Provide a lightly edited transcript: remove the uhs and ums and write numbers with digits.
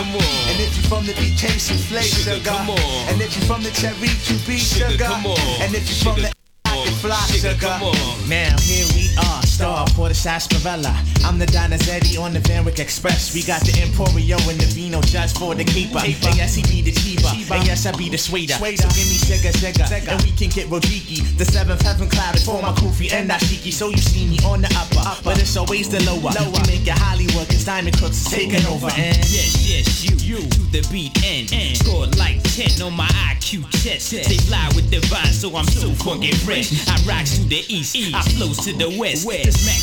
come on. And if you from the BK, some flake sugar. Come on. And if you from the Cherry QB, sugar. Come on. And if you from the fly sugar. Come on. Now here we are, star for the sarsaparilla. I'm the Donizetti on the Van Wyck Express. We got the Emporio and the Vino just for the keeper. And yes, he be the cheaper. And yes, I be the swader. So give me Sega, and we can get Rojiki. The seventh heaven clouded for my Kufi and Ashiki. So you see me on the upper, but it's always the lower. We make it Hollywood, cause Diamond Cooks is taking over. And Yes, you to the beat and scored like 10 on my IQ test. They fly with the vibe, so I'm so fucking fresh. I rocks to the east, I flows to the west. This Mac